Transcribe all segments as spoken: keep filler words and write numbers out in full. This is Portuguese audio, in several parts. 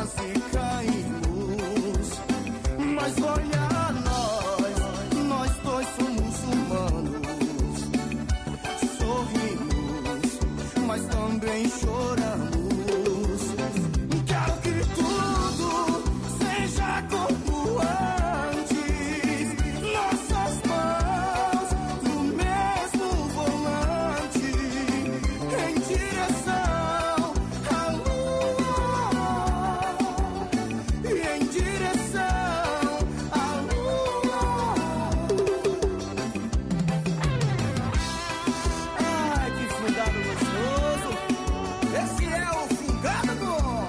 quase caímos. Mas olha nós, nós dois somos humanos. Sorrimos, mas também choramos. Quero que tudo seja como antes. Nossas mãos no mesmo volante, em direção à lua, e em direção à lua. Ai, que fungado gostoso! Esse é o fungado bom!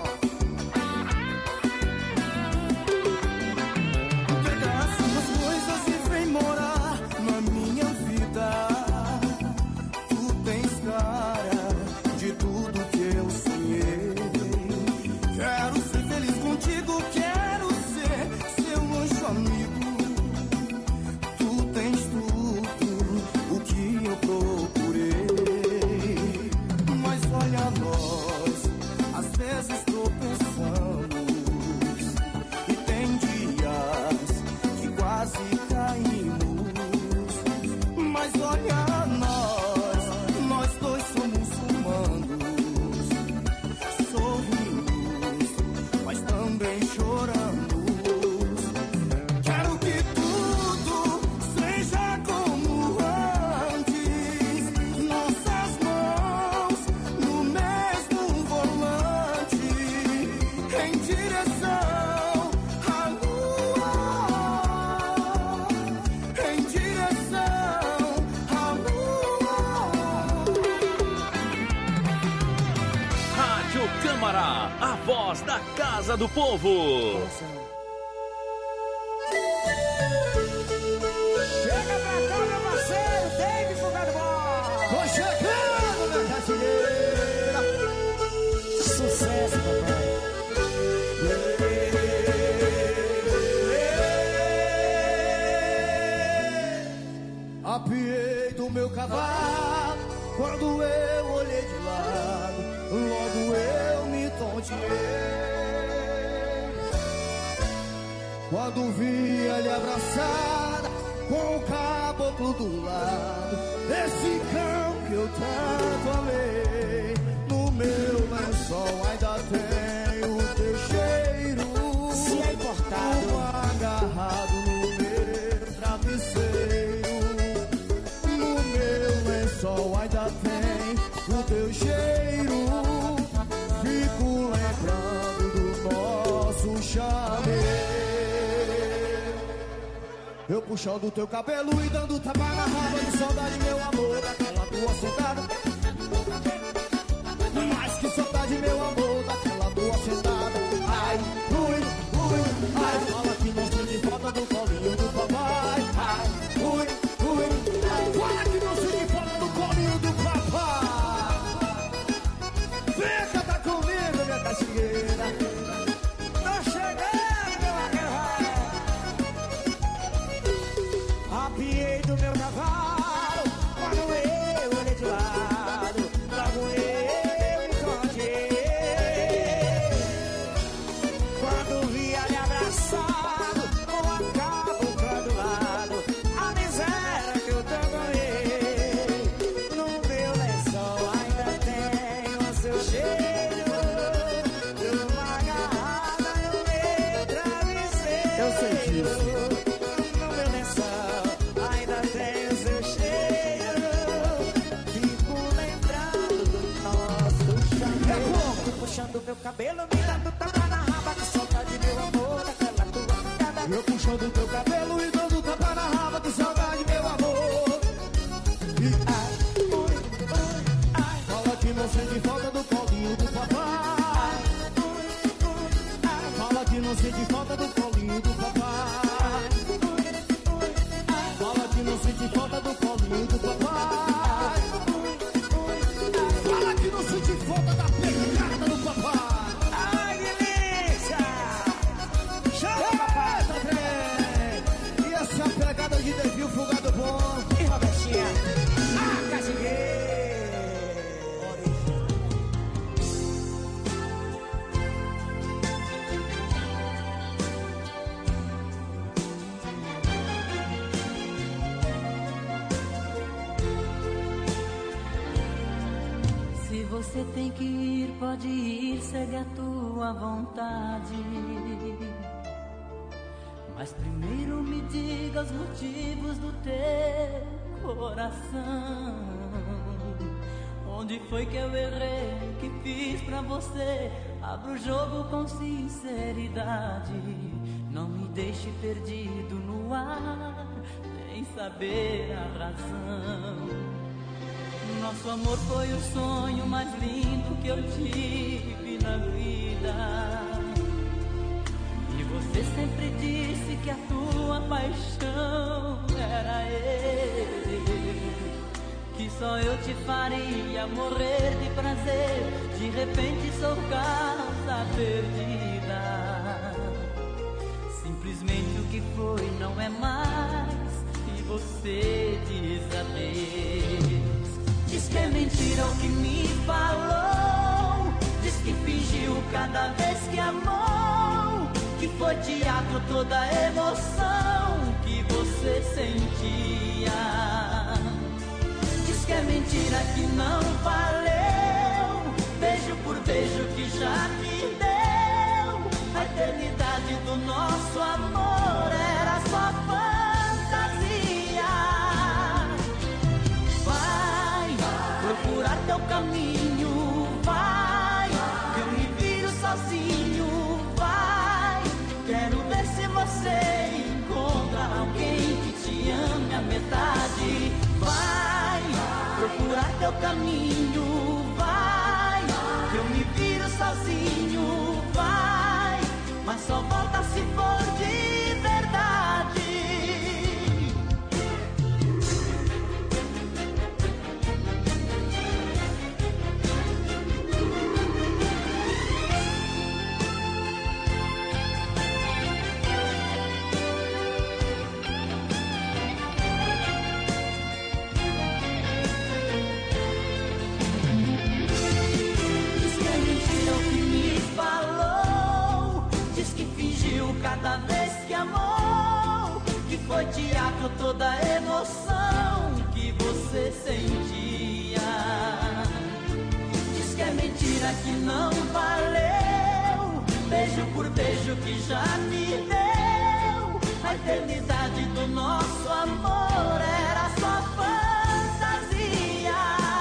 Pega as suas coisas e vem morar na minha vida. Tu tens cara de tudo que eu sonhei. Quero ser feliz contigo, quero ser seu anjo amigo. Tu tens tudo o que eu procurei. Mas olha nós, às vezes tropeçamos, e tem dias que quase caímos. Mas olha nós, nós dois somos humanos. Sorrimos, mas também choramos. Quero que tudo seja como antes. Nossas mãos no mesmo volante, em direção à lua, em direção à lua. Rádio Câmara, a voz da Casa do Povo. Chega pra cá, meu parceiro, tem que focar de bola. Tô chegando, minha brasileira. Sucesso, papai. Apiei do meu cavalo quando eu olhei de lado, logo eu me tonteei. Quando vi ele abraçada com o caboclo do lado, esse cão que eu tanto amei, no meu lençol ainda tem o teu cheiro. Se é importado, agarrado no meu travesseiro. No meu lençol ainda tem o teu cheiro. Fico lembrando do nosso chameiro. Eu puxando teu cabelo e dando tapa na raba, de saudade, meu amor, daquela tua sentada. Mais que saudade, meu amor, daquela tua sentada. Ai, ui, ui, ai, fala que não sente falta do colinho do papai. Ai, ui, ui, ai, fala que não sente falta do colinho do papai. Vem cantar comigo, minha caxingueira. Tô chegando, meu agarrado. Apiei do meu cavalo quando eu olhei de lado, logo eu me tonteei. Quando vi ele abraçado com a cabocla do lado, a miséria que eu tanto amei. No meu lençol ainda tem o seu cheiro, de uma agarrada no meu travesseiro. Eu sei disso. No meu lençol ainda tem o seu cheiro. Fico lembrando do nosso chameiro. Tô puxando meu cabelo, me dando tapa na raba, que saudade, meu amor, daquela tua sentada. Eu puxando teu cabelo e dando tapa na raba, que saudade, meu amor. E ai, ui, ui, ai, fala que não sente falta do colinho do papai. Ui, ui, ai, fala que não sente falta do colinho do papai. Ui, ui, ai, fala que não sente falta do colinho do papai. Ui, ui, ai, fala que não sente falta da pegada do papai. Ai, delícia! Chama, papai! E você tem que ir, pode ir, segue a tua vontade. Mas primeiro me diga os motivos do teu coração. Onde foi que eu errei, que fiz pra você? Abra o jogo com sinceridade. Não me deixe perdido no ar, sem saber a razão. Nosso amor foi o sonho mais lindo que eu tive na vida. E você sempre disse que a tua paixão era ele, que só eu te faria morrer de prazer. De repente sou casa perdida. Simplesmente o que foi não é mais, e você diz adeus. Diz que é mentira o que me falou, diz que fingiu cada vez que amou, que foi teatro toda a emoção que você sentia. Diz que é mentira que não valeu, beijo por beijo que já te deu. A eternidade do nosso amor era só fantasia. Vai procurar teu caminho, vai, que eu me viro sozinho, vai. Quero ver se você encontra alguém que te ame a metade. Vai procurar teu caminho, vai, que eu me viro sozinho, vai. Mas só volta se for de verdade. Cada vez que amou, que foi teatro toda a emoção que você sentia. Diz que é mentira que não valeu, beijo por beijo que já te deu. A eternidade do nosso amor era só fantasia.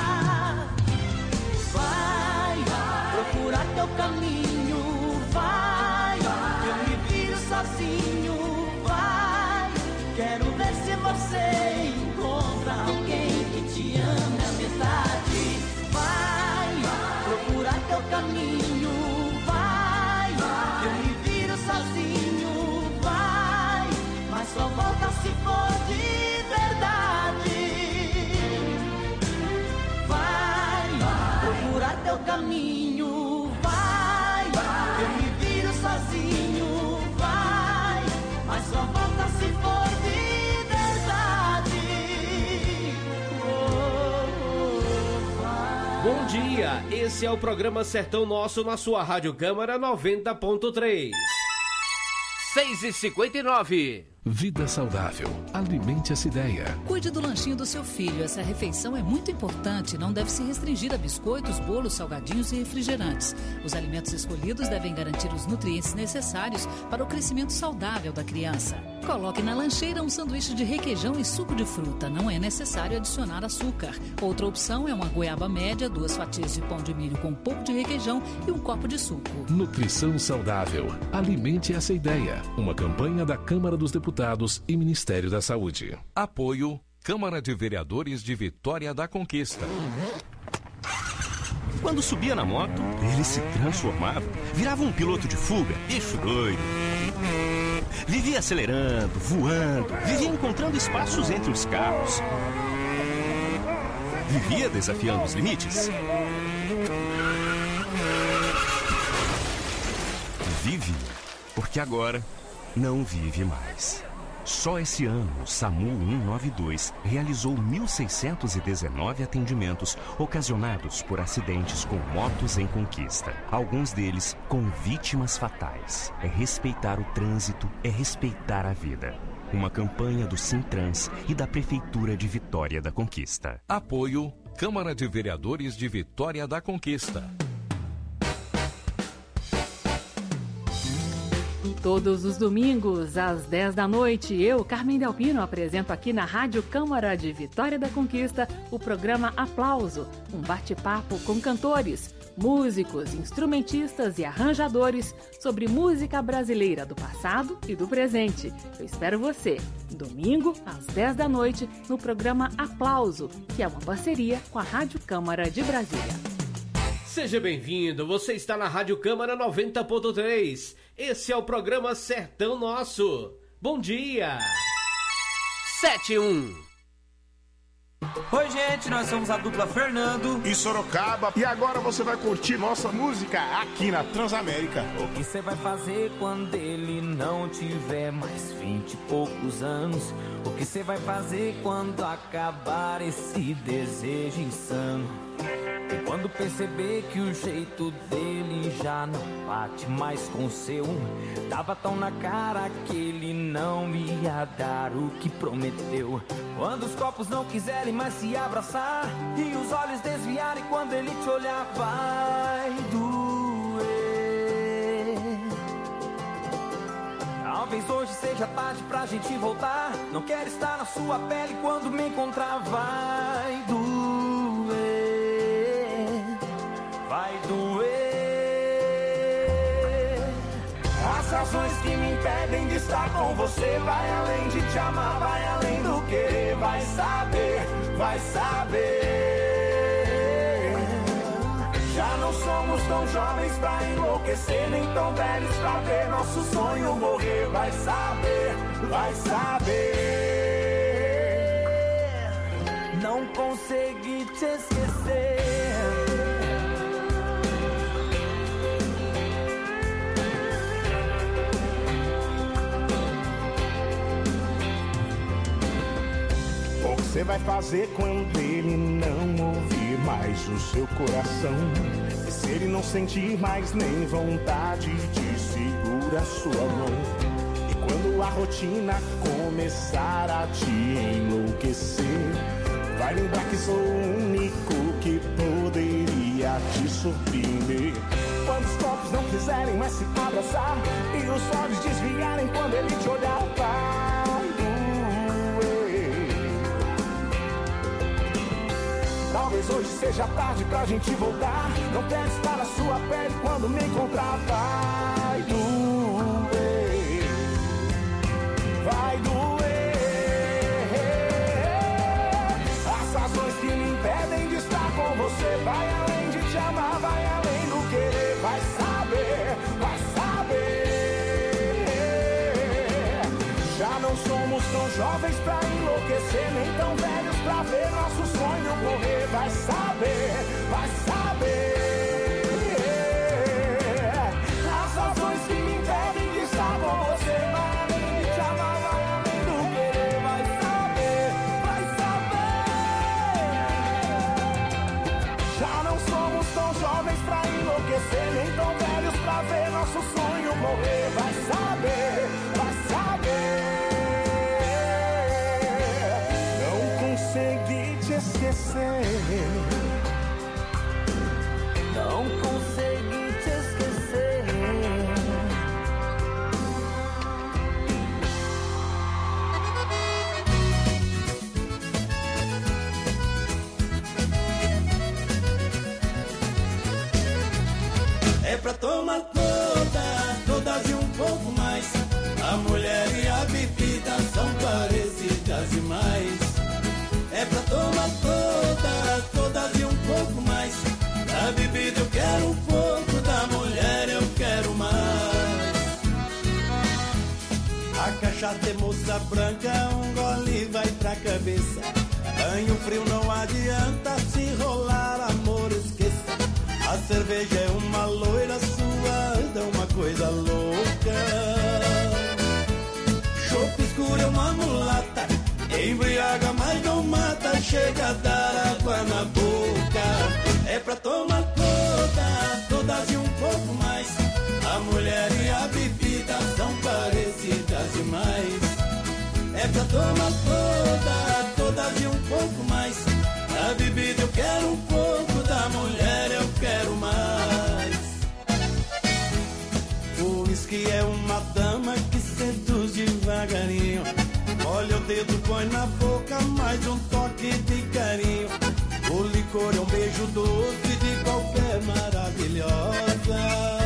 Vai procurar teu caminho, vai, eu me sozinho, vai. Quero ver se você encontra alguém que te ame a metade. Vai procurar teu caminho, vai, eu me viro sozinho, vai. Mas só volta se for de verdade. Vai procurar teu caminho, vai, eu me viro sozinho, mas só volta se for de verdade. Oh, oh, bom dia, esse é o programa Sertão Nosso na sua Rádio Câmara noventa ponto três. seis e cinquenta e nove. Vida saudável. Alimente essa ideia. Cuide do lanchinho do seu filho. Essa refeição é muito importante. Não deve se restringir a biscoitos, bolos, salgadinhos e refrigerantes. Os alimentos escolhidos devem garantir os nutrientes necessários para o crescimento saudável da criança. Coloque na lancheira um sanduíche de requeijão e suco de fruta. Não é necessário adicionar açúcar. Outra opção é uma goiaba média, duas fatias de pão de milho com um pouco de requeijão e um copo de suco. Nutrição saudável. Alimente essa ideia. Uma campanha da Câmara dos Deputados e Ministério da Saúde. Apoio Câmara de Vereadores de Vitória da Conquista. Quando subia na moto, ele se transformava, virava um piloto de fuga, bicho doido. Vivia acelerando, voando, vivia encontrando espaços entre os carros. Vivia desafiando os limites. Vive, porque agora não vive mais. Só esse ano, o SAMU cento e noventa e dois realizou mil seiscentos e dezenove atendimentos ocasionados por acidentes com motos em conquista. Alguns deles com vítimas fatais. É respeitar o trânsito, é respeitar a vida. Uma campanha do Sintrans e da Prefeitura de Vitória da Conquista. Apoio Câmara de Vereadores de Vitória da Conquista. Todos os domingos, às dez da noite, eu, Carmen Delpino, apresento aqui na Rádio Câmara de Vitória da Conquista o programa Aplauso, um bate-papo com cantores, músicos, instrumentistas e arranjadores sobre música brasileira do passado e do presente. Eu espero você, domingo, às dez da noite, no programa Aplauso, que é uma parceria com a Rádio Câmara de Brasília. Seja bem-vindo, você está na Rádio Câmara noventa ponto três. Esse é o programa Sertão Nosso. Bom dia! sete um. Oi, gente, nós somos a dupla Fernando e Sorocaba. E agora você vai curtir nossa música aqui na Transamérica. O que você vai fazer quando ele não tiver mais vinte e poucos anos? O que você vai fazer quando acabar esse desejo insano? E quando perceber que o jeito dele já não bate mais com o seu, tava tão na cara que ele não ia dar o que prometeu. Quando os copos não quiserem mais se abraçar e os olhos desviarem quando ele te olhar, vai doer. Talvez hoje seja tarde pra gente voltar. Não quero estar na sua pele quando me encontrar, vai doer. Vai doer. As razões que me impedem de estar com você vai além de te amar, vai além do querer. Vai saber, vai saber. Já não somos tão jovens pra enlouquecer, nem tão velhos pra ver nosso sonho morrer. Vai saber, vai saber. Não consegui te esquecer. O que você vai fazer quando ele não ouvir mais o seu coração? E se ele não sentir mais nem vontade de segurar sua mão? E quando a rotina começar a te enlouquecer, vai lembrar que sou o único que poderia te surpreender. Quando os copos não quiserem mais se abraçar e os olhos desviarem quando ele te olhar, vai doer. Talvez hoje seja tarde pra gente voltar. Não quero estar na sua pele quando me encontrar, vai doer. Vai doer. As razões que me impedem de estar com você vai além de te amar, vai além do querer. Vai saber, vai saber. Já não somos tão jovens pra enlouquecer, nem tão velhos pra ver nosso sonho morrer. Vai saber, vai saber. As razões que me impedem de estar com você vai além de te amar, vai além do querer. Vai saber, vai saber. Já não somos tão jovens pra enlouquecer, nem tão velhos pra ver nosso sonho morrer. Vai saber, vai saber. Não consegui te esquecer. Não consegui te esquecer. É pra tomar todas, todas e um pouco mais. A mulher e a bebida são parecidas demais. É pra tomar todas, todas e um pouco mais. Da bebida eu quero um pouco, da mulher eu quero mais. A cachaça é moça branca, um gole vai pra cabeça. Banho frio não adianta, se rolar amor esqueça. A cerveja é uma loira suada, uma coisa louca. Chope escuro é uma mulata, embriaga mas não mata, chega a dar água na boca. É pra tomar todas, todas e um pouco mais. A mulher e a bebida são parecidas demais. É pra tomar todas, todas e um pouco mais. A bebida eu quero Diz que é uma dama que seduz devagarinho. Olha o dedo, põe na boca, mais um toque de carinho. O licor é um beijo doce de qualquer maravilhosa.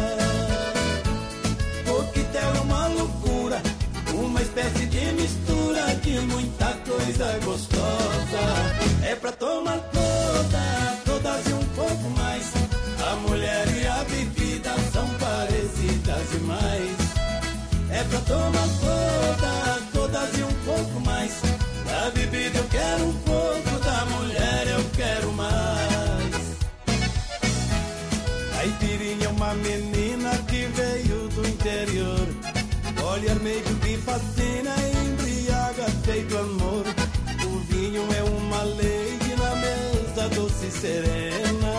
Coquetel é uma loucura, uma espécie de mistura de muita coisa gostosa. É pra tomar toda, todas e um pouco mais. A mulher e a bebida são parecidas demais. É pra tomar toda, todas e um pouco mais. Da bebida eu quero um pouco, da mulher eu quero mais. Caipirinha é uma menina que veio do interior. Olhar meio que fascina, embriaga feito amor. O vinho é uma lady na mesa doce e serena.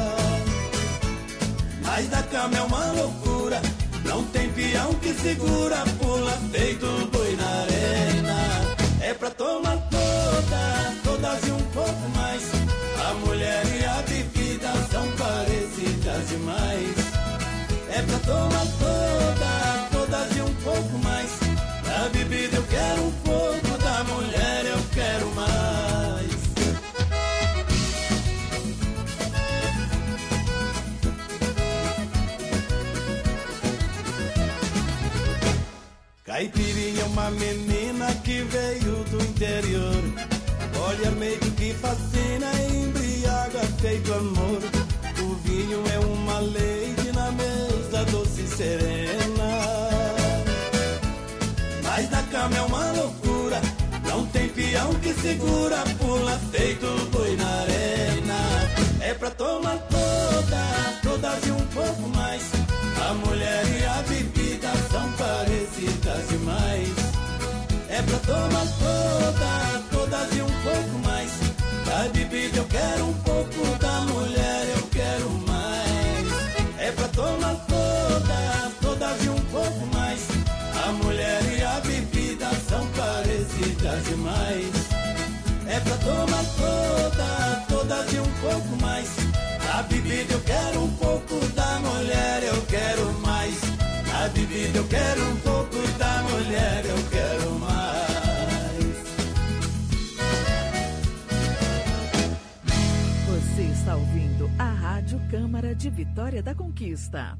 Mas da cama é uma loucura, não tem peão que segura, pula feito boi na arena. É pra tomar toda, todas e um pouco mais. A mulher e a bebida são parecidas demais. É pra tomar toda, todas e um pouco mais. Da bebida eu quero um pouco, da mulher eu quero mais. Caipirinha é uma menina que veio do interior. Olhar meio que fascina, embriaga feito amor. O vinho é uma lady na mesa doce e serena. Mas na cama é uma loucura, não tem peão que segura, pula feito boi na arena. É pra tomar toda, todas e um pouco mais. A mulher e a bebida são parecidas demais. É pra tomar toda, todas e um pouco mais. Da bebida eu quero um pouco, da mulher eu quero mais. É pra tomar toda, todas e um pouco mais. A mulher e a bebida são parecidas demais. É pra tomar toda, todas e um pouco mais. Da bebida eu quero um pouco, da mulher eu quero mais. Da bebida eu quero um pouco, da mulher eu quero mais. Você está ouvindo a Rádio Câmara de Vitória da Conquista.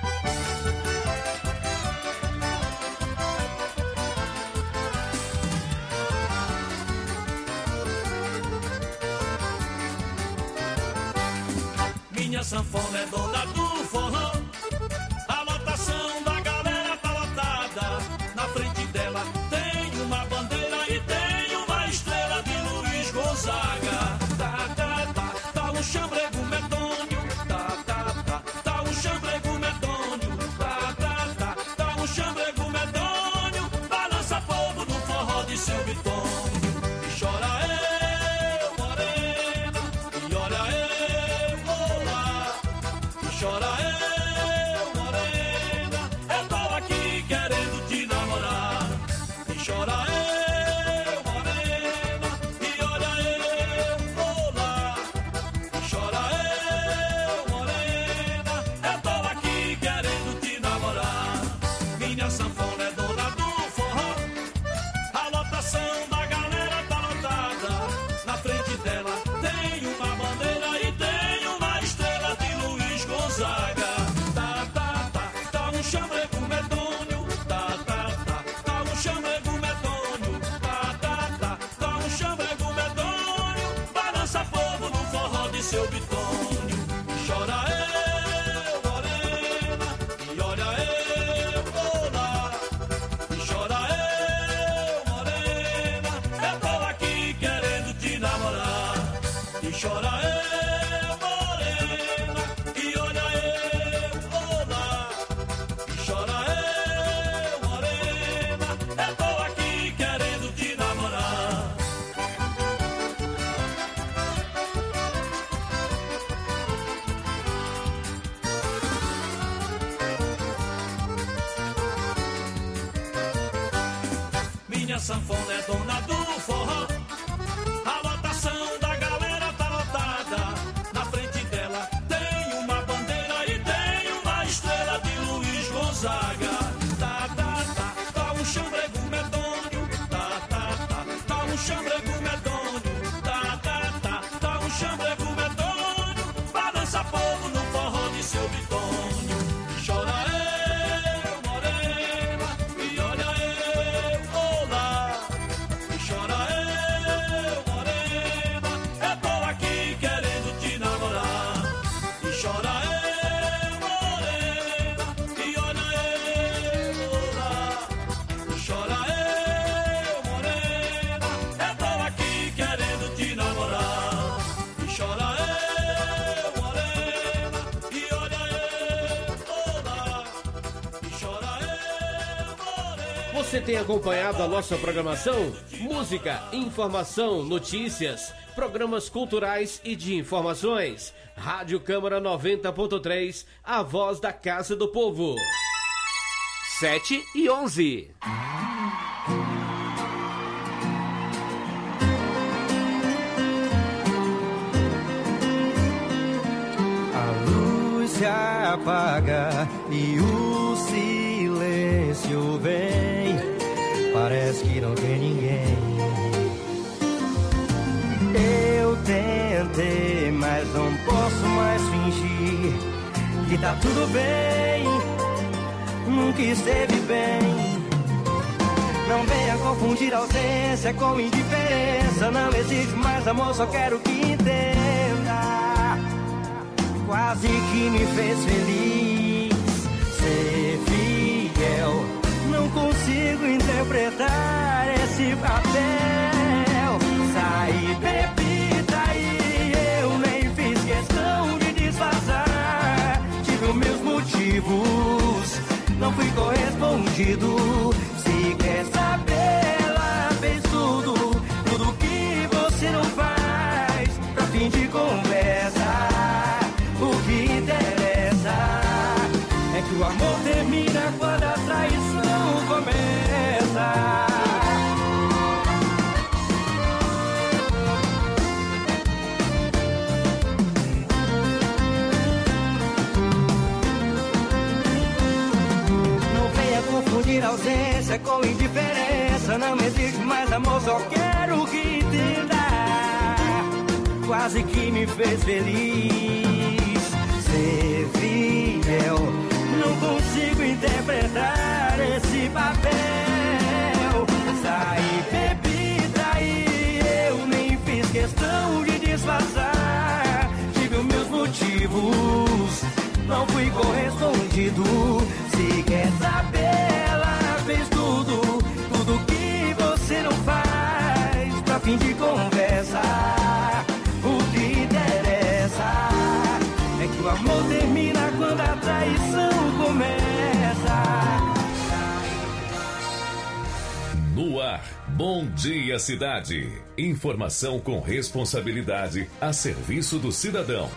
Minha sanfona é dona do forró. A lotação da galera tá lotada. Na frente dela tem uma bandeira e tem uma estrela de Luiz Gonzaga. Tá, tá, tá, tá um chambrego medonho. Tá, tá, tá, tá um chambrego medonho. Tá, tá, tá, tá um chambrego medonho. Balança povo no forró de seu Vitório. E chora eu, morena, e olha eu, olá. E chora eu, morena, eu tô aqui querendo te namorar. E chora eu, morena, e olha eu, olá. E chora eu, morena, eu tô aqui querendo te namorar. Minha sanfona é dona do forró. A lotação da galera tá lotada. Na frente dela tem uma bandeira e tem uma estrela de Luiz Gonzaga. Tá, tá, tá, tá um chambrego medonho. Tá, tá, tá, tá um chambrego medonho. Tá, tá, tá, tá um chambrego medonho. Balança povo no forró de seu Bitônio. E chora eu, morena, e olha eu, olá. E chora eu, morena, eu tô aqui querendo te namorar. E chora eu, morena, e olha eu, olá. E chora eu, morena, eu tô aqui querendo te namorar. Minha sanfona é dona do forró. A lotação da galera tá lotada. Na frente dela tem uma bandeira e tem uma estrela de Luiz Gonzaga. Você tem acompanhado a nossa programação? Música, informação, notícias, programas culturais e de informações. Rádio Câmara noventa ponto três, a voz da Casa do Povo. sete e onze. A luz se apaga e o silêncio vem. Parece que não tem ninguém. Eu tentei, mas não posso mais fingir que tá tudo bem. Nunca esteve bem. Não venha confundir ausência com indiferença. Não existe mais amor, só quero que entenda. Quase que me fez feliz ser fiel. Não consigo interpretar esse papel. Saí bebida e eu nem fiz questão de disfarçar. Tive os meus motivos, não fui correspondido. Se quer saber, ela fez tudo, tudo que você não faz. Pra fim de conversa, o que interessa é que o amor termina quando a traição começa. Confundir ausência com indiferença. Não existe mais amor, só quero que entenda. Quase que me fez feliz ser fiel. Não consigo interpretar esse papel. Saí bebida e eu nem fiz questão de disfarçar. Tive os meus motivos, não fui correspondido. Se quer saber, ela fez tudo, tudo que você não faz. Pra fim de conversa, o que interessa é que o amor termina quando a traição começa. No ar, Bom Dia Cidade. Informação com responsabilidade a serviço do cidadão.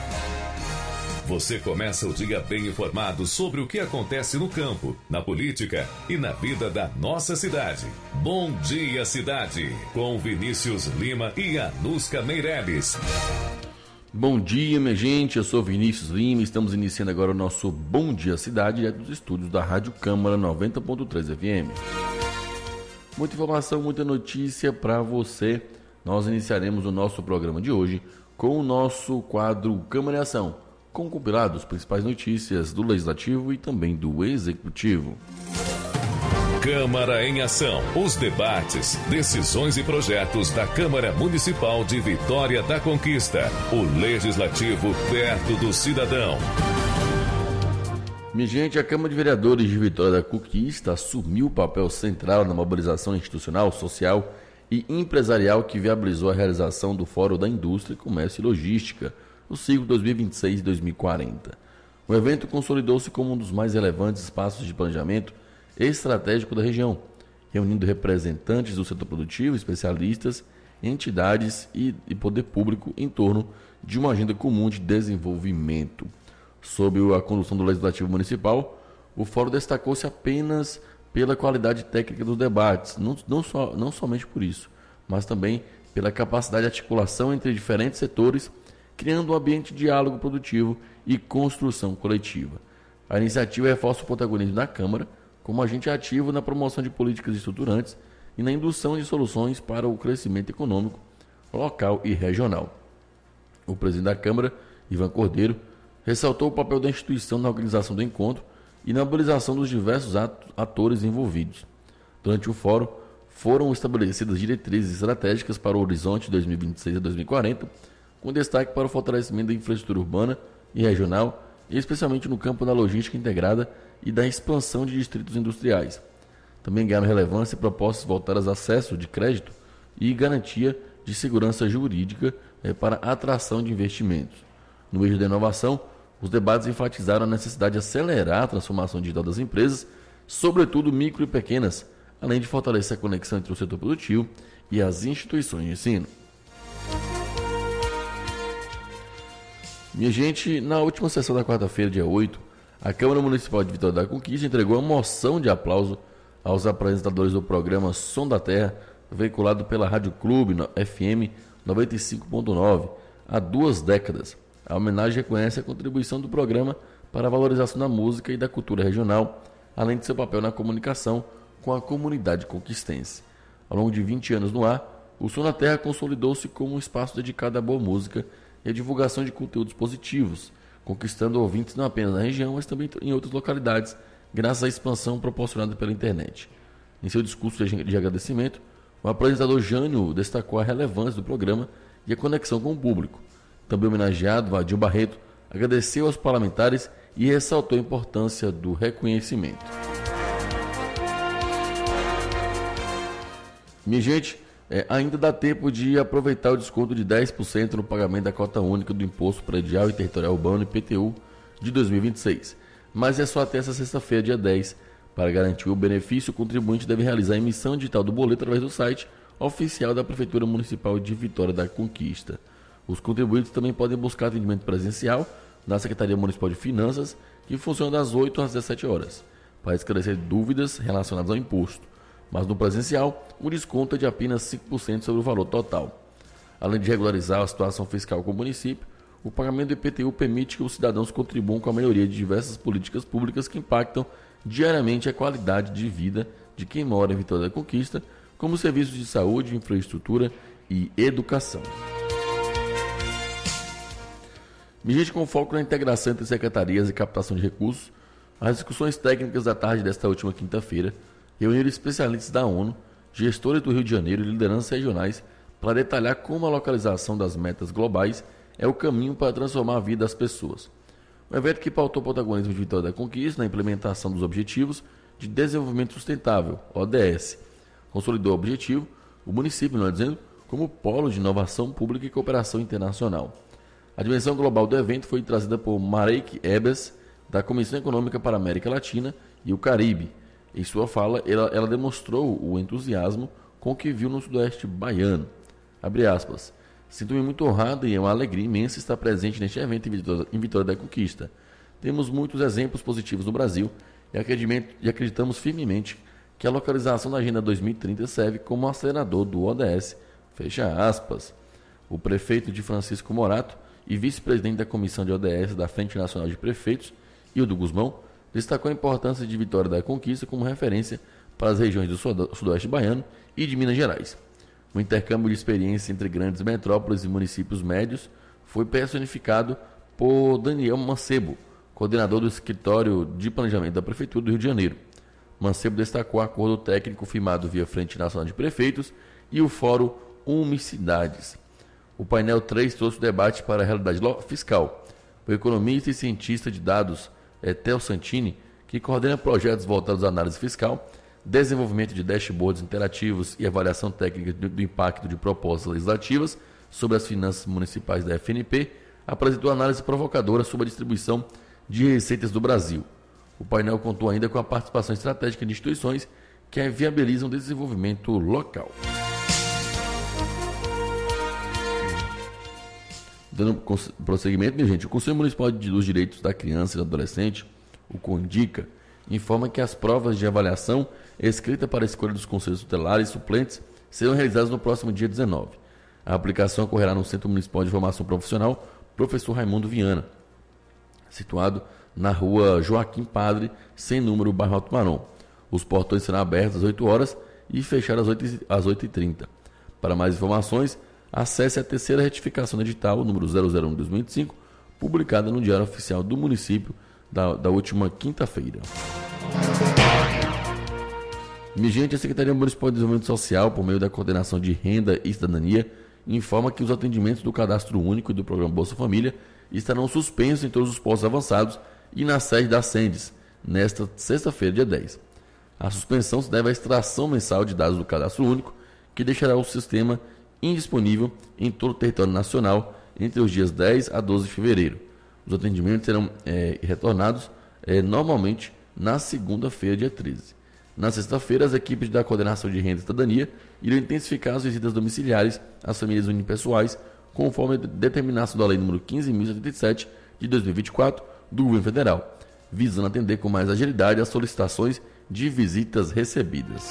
Você começa o dia bem informado sobre o que acontece no campo, na política e na vida da nossa cidade. Bom Dia Cidade, com Vinícius Lima e Anuska Meireles. Bom dia, minha gente, eu sou Vinícius Lima, estamos iniciando agora o nosso Bom Dia Cidade, é dos estúdios da Rádio Câmara noventa ponto três F M. Muita informação, muita notícia para você. Nós iniciaremos o nosso programa de hoje com o nosso quadro Câmara em Ação, com compilados principais notícias do Legislativo e também do Executivo. Câmara em Ação. Os debates, decisões e projetos da Câmara Municipal de Vitória da Conquista. O Legislativo perto do cidadão. Minha gente, a Câmara de Vereadores de Vitória da Conquista assumiu o papel central na mobilização institucional, social e empresarial que viabilizou a realização do Fórum da Indústria, Comércio e Logística, no ciclo dois mil e vinte e seis a dois mil e quarenta. O evento consolidou-se como um dos mais relevantes espaços de planejamento estratégico da região, reunindo representantes do setor produtivo, especialistas, entidades e, e poder público em torno de uma agenda comum de desenvolvimento. Sob a condução do Legislativo Municipal, o fórum destacou-se apenas pela qualidade técnica dos debates, não, não, só, não somente por isso, mas também pela capacidade de articulação entre diferentes setores, criando um ambiente de diálogo produtivo e construção coletiva. A iniciativa reforça o protagonismo da Câmara como agente ativo na promoção de políticas estruturantes e na indução de soluções para o crescimento econômico local e regional. O presidente da Câmara, Ivan Cordeiro, ressaltou o papel da instituição na organização do encontro e na mobilização dos diversos atores envolvidos. Durante o fórum, foram estabelecidas diretrizes estratégicas para o horizonte dois mil e vinte e seis a dois mil e quarenta, com destaque para o fortalecimento da infraestrutura urbana e regional, e especialmente no campo da logística integrada e da expansão de distritos industriais. Também ganharam relevância propostas voltadas a acesso de crédito e garantia de segurança jurídica eh, para a atração de investimentos. No eixo da inovação, os debates enfatizaram a necessidade de acelerar a transformação digital das empresas sobretudo micro e pequenas, além de fortalecer a conexão entre o setor produtivo e as instituições de ensino. Minha gente, na última sessão da quarta-feira, dia oito, a Câmara Municipal de Vitória da Conquista entregou uma moção de aplauso aos apresentadores do programa Som da Terra, veiculado pela Rádio Clube F M noventa e cinco ponto nove, há duas décadas. A homenagem reconhece a contribuição do programa para a valorização da música e da cultura regional, além de seu papel na comunicação com a comunidade conquistense. Ao longo de vinte anos no ar, o Som da Terra consolidou-se como um espaço dedicado à boa música e à divulgação de conteúdos positivos, conquistando ouvintes não apenas na região, mas também em outras localidades, graças à expansão proporcionada pela internet. Em seu discurso de agradecimento, o apresentador Jânio destacou a relevância do programa e a conexão com o público. Também homenageado, Vadinho Barreto agradeceu aos parlamentares e ressaltou a importância do reconhecimento. Minha gente, é, ainda dá tempo de aproveitar o desconto de dez por cento no pagamento da cota única do Imposto Predial e Territorial Urbano I P T U de dois mil e vinte e seis. Mas é só até essa sexta-feira, dia dez. Para garantir o benefício, o contribuinte deve realizar a emissão digital do boleto através do site oficial da Prefeitura Municipal de Vitória da Conquista. Os contribuintes também podem buscar atendimento presencial na Secretaria Municipal de Finanças, que funciona das oito às dezessete horas, para esclarecer dúvidas relacionadas ao imposto. Mas no presencial, o desconto é de apenas cinco por cento sobre o valor total. Além de regularizar a situação fiscal com o município, o pagamento do I P T U permite que os cidadãos contribuam com a melhoria de diversas políticas públicas que impactam diariamente a qualidade de vida de quem mora em Vitória da Conquista, como serviços de saúde, infraestrutura e educação. Minha gente, com foco na integração entre secretarias e captação de recursos, as discussões técnicas da tarde desta última quinta-feira reuniram especialistas da ONU, gestores do Rio de Janeiro e lideranças regionais para detalhar como a localização das metas globais é o caminho para transformar a vida das pessoas. Um evento que pautou o protagonismo de Vitória da Conquista na implementação dos Objetivos de Desenvolvimento Sustentável, O D S. Consolidou o objetivo, o município, não é dizendo, como polo de inovação pública e cooperação internacional. A dimensão global do evento foi trazida por Marek Ebers, da Comissão Econômica para a América Latina e o Caribe. Em sua fala, ela, ela demonstrou o entusiasmo com o que viu no Sudoeste baiano. Abre aspas. Sinto-me muito honrado e é uma alegria imensa estar presente neste evento em Vitória, em Vitória da Conquista. Temos muitos exemplos positivos no Brasil e acreditamos firmemente que a localização da Agenda dois mil e trinta serve como acelerador do O D S. Fecha aspas. O prefeito de Francisco Morato e vice-presidente da Comissão de O D S da Frente Nacional de Prefeitos, Hildo Guzmão, destacou a importância de Vitória da Conquista como referência para as regiões do Sudoeste Baiano e de Minas Gerais. O intercâmbio de experiência entre grandes metrópoles e municípios médios foi personificado por Daniel Mancebo, coordenador do Escritório de Planejamento da Prefeitura do Rio de Janeiro. Mancebo destacou o acordo técnico firmado via Frente Nacional de Prefeitos e o Fórum Unicidades. O painel três trouxe o debate para a realidade fiscal. O economista e cientista de dados Theo Santini, que coordena projetos voltados à análise fiscal, desenvolvimento de dashboards interativos e avaliação técnica do impacto de propostas legislativas sobre as finanças municipais da F N P, apresentou análise provocadora sobre a distribuição de receitas do Brasil. O painel contou ainda com a participação estratégica de instituições que viabilizam o desenvolvimento local. Dando prosseguimento, minha gente, o Conselho Municipal dos Direitos da Criança e do Adolescente, o CONDICA, informa que as provas de avaliação escrita para a escolha dos conselhos tutelares e suplentes serão realizadas no próximo dia dezenove. A aplicação ocorrerá no Centro Municipal de Formação Profissional Professor Raimundo Viana, situado na rua Joaquim Padre, sem número, bairro Alto Marom. Os portões serão abertos às oito horas e fechados às oito e trinta. Para mais informações, acesse a terceira retificação edital, número zero zero um de dois mil e vinte e cinco, publicada no Diário Oficial do Município da, da última quinta-feira. Minha gente, a Secretaria Municipal de Desenvolvimento Social, por meio da Coordenação de Renda e Cidadania, informa que os atendimentos do Cadastro Único e do Programa Bolsa Família estarão suspensos em todos os postos avançados e na sede da Sendes, nesta sexta-feira, dia dez. A suspensão se deve à extração mensal de dados do Cadastro Único, que deixará o sistema indisponível em todo o território nacional entre os dias dez a doze de fevereiro. Os atendimentos serão é, retornados é, normalmente na segunda-feira, dia treze. Na sexta-feira, as equipes da Coordenação de Renda e Cidadania irão intensificar as visitas domiciliares às famílias unipessoais, conforme a determinação da Lei nº quinze mil e setenta e sete, de dois mil e vinte e quatro, do Governo Federal, visando atender com mais agilidade as solicitações de visitas recebidas.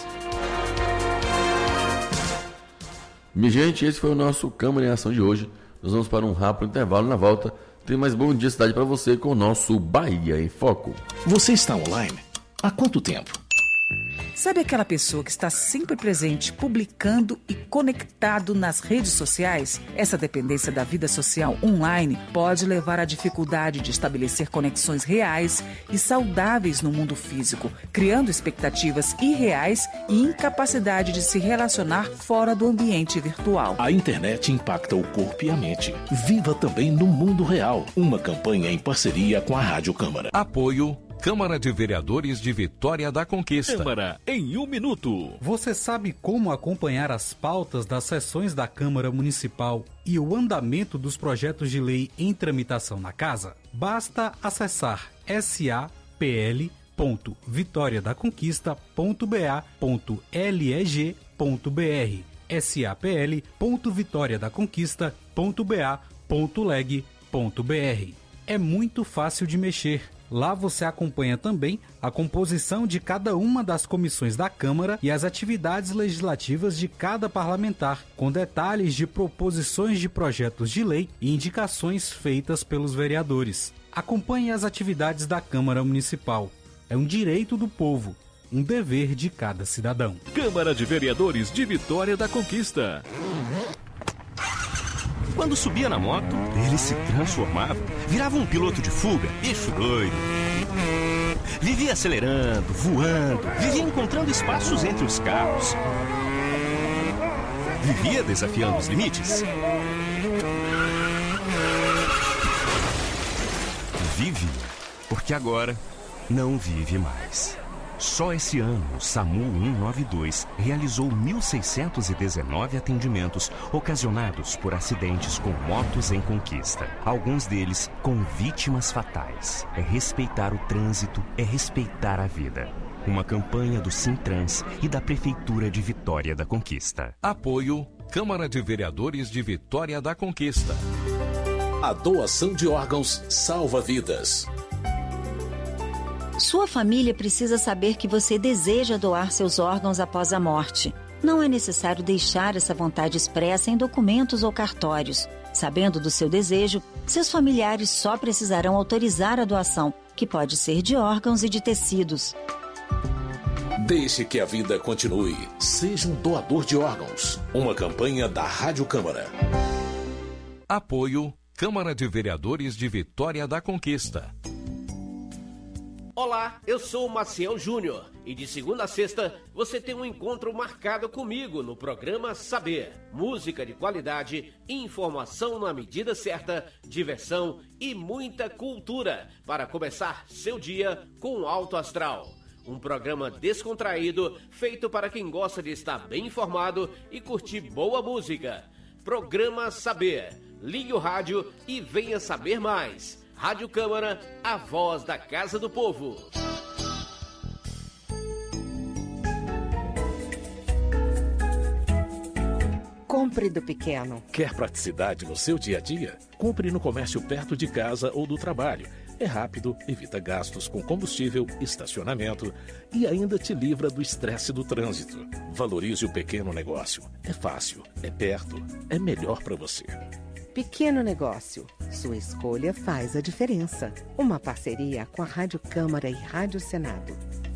Minha gente, esse foi o nosso Câmara em Ação de hoje. Nós vamos para um rápido intervalo. Na volta, tem mais Bom Dia Cidade para você com o nosso Bahia em Foco. Você está online? Há quanto tempo? Sabe aquela pessoa que está sempre presente, publicando e conectado nas redes sociais? Essa dependência da vida social online pode levar à dificuldade de estabelecer conexões reais e saudáveis no mundo físico, criando expectativas irreais e incapacidade de se relacionar fora do ambiente virtual. A internet impacta o corpo e a mente. Viva também no mundo real. Uma campanha em parceria com a Rádio Câmara. Apoio Câmara de Vereadores de Vitória da Conquista. Câmara em um minuto. Você sabe como acompanhar as pautas das sessões da Câmara Municipal e o andamento dos projetos de lei em tramitação na Casa? Basta acessar s a p l ponto vitória da conquista ponto b a ponto leg ponto b r s a p l ponto vitória da conquista ponto b a ponto leg ponto b r. É muito fácil de mexer. Lá você acompanha também a composição de cada uma das comissões da Câmara e as atividades legislativas de cada parlamentar, com detalhes de proposições de projetos de lei e indicações feitas pelos vereadores. Acompanhe as atividades da Câmara Municipal. É um direito do povo, um dever de cada cidadão. Câmara de Vereadores de Vitória da Conquista. Quando subia na moto, ele se transformava, virava um piloto de fuga, bicho doido. Vivia acelerando, voando, vivia encontrando espaços entre os carros. Vivia desafiando os limites. Vive, porque agora não vive mais. Só esse ano, o SAMU cento e noventa e dois realizou mil seiscentos e dezenove atendimentos ocasionados por acidentes com motos em conquista. Alguns deles com vítimas fatais. É respeitar o trânsito, é respeitar a vida. Uma campanha do Sintrans e da Prefeitura de Vitória da Conquista. Apoio Câmara de Vereadores de Vitória da Conquista. A doação de órgãos salva vidas. Sua família precisa saber que você deseja doar seus órgãos após a morte. Não é necessário deixar essa vontade expressa em documentos ou cartórios. Sabendo do seu desejo, seus familiares só precisarão autorizar a doação, que pode ser de órgãos e de tecidos. Deixe que a vida continue. Seja um doador de órgãos. Uma campanha da Rádio Câmara. Apoio Câmara de Vereadores de Vitória da Conquista. Olá, eu sou o Maciel Júnior e de segunda a sexta você tem um encontro marcado comigo no programa Saber. Música de qualidade, informação na medida certa, diversão e muita cultura para começar seu dia com alto astral. Um programa descontraído, feito para quem gosta de estar bem informado e curtir boa música. Programa Saber. Ligue o rádio e venha saber mais. Rádio Câmara, a voz da Casa do Povo. Compre do pequeno. Quer praticidade no seu dia a dia? Compre no comércio perto de casa ou do trabalho. É rápido, evita gastos com combustível, estacionamento e ainda te livra do estresse do trânsito. Valorize o pequeno negócio. É fácil, é perto, é melhor para você. Pequeno negócio. Sua escolha faz a diferença. Uma parceria com a Rádio Câmara e Rádio Senado.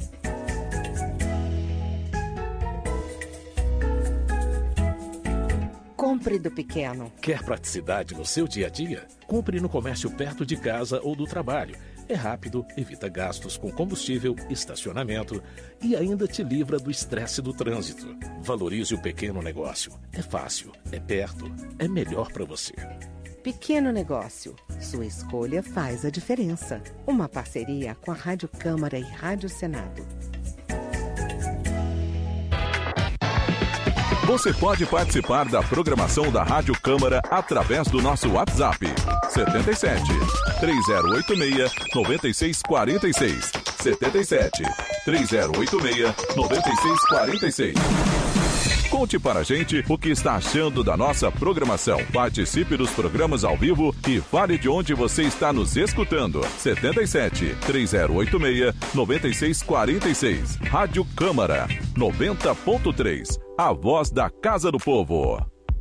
Compre do pequeno. Quer praticidade no seu dia a dia? Compre no comércio perto de casa ou do trabalho. É rápido, evita gastos com combustível, estacionamento e ainda te livra do estresse do trânsito. Valorize o pequeno negócio. É fácil, é perto, é melhor para você. Pequeno negócio. Sua escolha faz a diferença. Uma parceria com a Rádio Câmara e Rádio Senado. Você pode participar da programação da Rádio Câmara através do nosso WhatsApp setenta e sete, três zero oito seis, nove seis quatro seis. setenta e sete, três zero oito seis, nove seis quatro seis. Conte para a gente o que está achando da nossa programação. Participe dos programas ao vivo e fale de onde você está nos escutando. setenta e sete, três zero oito seis, nove seis quatro seis. Rádio Câmara noventa ponto três. A voz da Casa do Povo.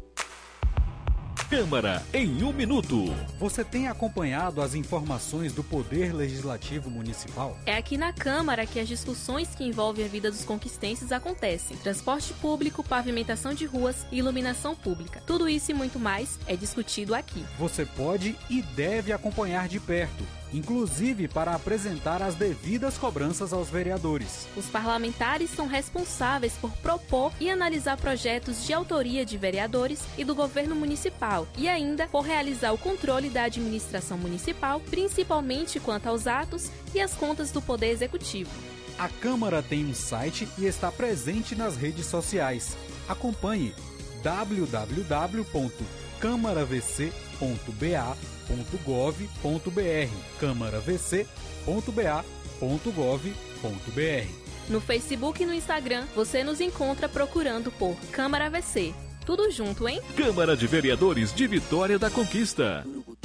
Câmara em um minuto. Você tem acompanhado as informações do Poder Legislativo Municipal? É aqui na Câmara que as discussões que envolvem a vida dos conquistenses acontecem. Transporte público, pavimentação de ruas e iluminação pública. Tudo isso e muito mais é discutido aqui. Você pode e deve acompanhar de perto, inclusive para apresentar as devidas cobranças aos vereadores. Os parlamentares são responsáveis por propor e analisar projetos de autoria de vereadores e do governo municipal e ainda por realizar o controle da administração municipal, principalmente quanto aos atos e as contas do Poder Executivo. A Câmara tem um site e está presente nas redes sociais. Acompanhe w w w ponto câmara v c ponto b a ponto gov ponto b r câmara v c ponto b a ponto gov ponto b r. No Facebook e no Instagram, você nos encontra procurando por Câmara V C. Tudo junto, hein? Câmara de Vereadores de Vitória da Conquista.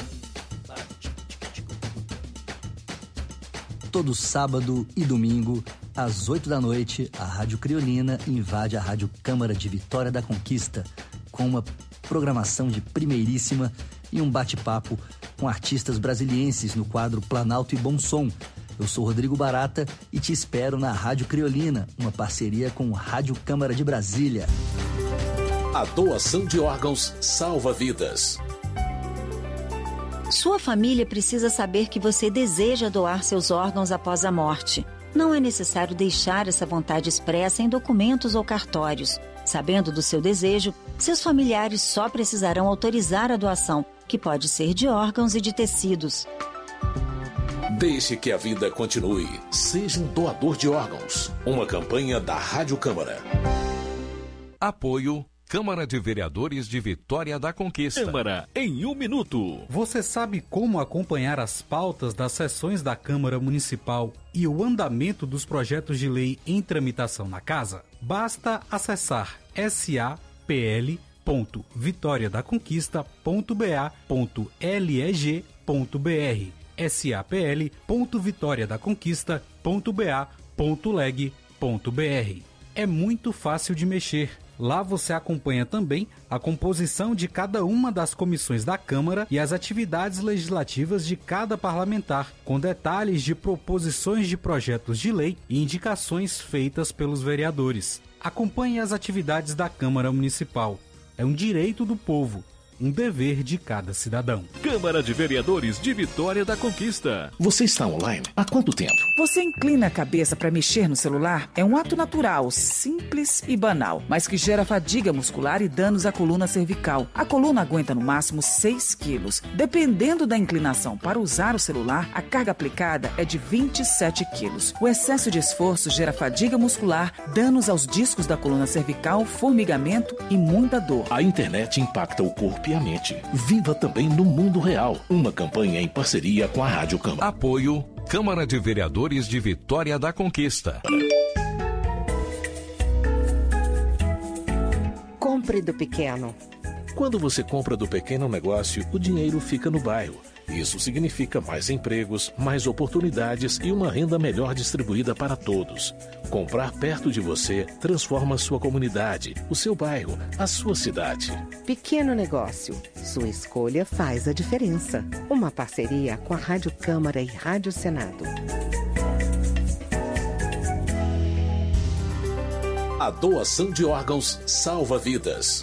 Todo sábado e domingo, às oito da noite, a Rádio Criolina invade a Rádio Câmara de Vitória da Conquista, com uma programação de primeiríssima e um bate-papo com artistas brasilienses no quadro Planalto e Bom Som. Eu sou Rodrigo Barata e te espero na Rádio Criolina, uma parceria com Rádio Câmara de Brasília. A doação de órgãos salva vidas. Sua família precisa saber que você deseja doar seus órgãos após a morte. Não é necessário deixar essa vontade expressa em documentos ou cartórios. Sabendo do seu desejo, seus familiares só precisarão autorizar a doação, que pode ser de órgãos e de tecidos. Deixe que a vida continue. Seja um doador de órgãos. Uma campanha da Rádio Câmara. Apoio Câmara de Vereadores de Vitória da Conquista. Câmara em um minuto. Você sabe como acompanhar as pautas das sessões da Câmara Municipal e o andamento dos projetos de lei em tramitação na casa? Basta acessar s a p l ponto vitória da conquista ponto b a ponto leg ponto b r s a p l ponto vitória da conquista ponto b a ponto leg ponto b r. É muito fácil de mexer. Lá você acompanha também a composição de cada uma das comissões da Câmara e as atividades legislativas de cada parlamentar, com detalhes de proposições de projetos de lei e indicações feitas pelos vereadores. Acompanhe as atividades da Câmara Municipal. É um direito do povo, um dever de cada cidadão. Câmara de Vereadores de Vitória da Conquista. Você está online há quanto tempo? Você inclina a cabeça para mexer no celular? É um ato natural, simples e banal, mas que gera fadiga muscular e danos à coluna cervical. A coluna aguenta no máximo seis quilos. Dependendo da inclinação para usar o celular, a carga aplicada é de vinte e sete quilos. O excesso de esforço gera fadiga muscular, danos aos discos da coluna cervical, formigamento e muita dor. A internet impacta o corpo e a mente. Viva também no mundo real. Uma campanha em parceria com a Rádio Câmara. Apoio Câmara de Vereadores de Vitória da Conquista. Compre do pequeno. Quando você compra do pequeno negócio, o dinheiro fica no bairro. Isso significa mais empregos, mais oportunidades e uma renda melhor distribuída para todos. Comprar perto de você transforma sua comunidade, o seu bairro, a sua cidade. Pequeno negócio. Sua escolha faz a diferença. Uma parceria com a Rádio Câmara e Rádio Senado. A doação de órgãos salva vidas.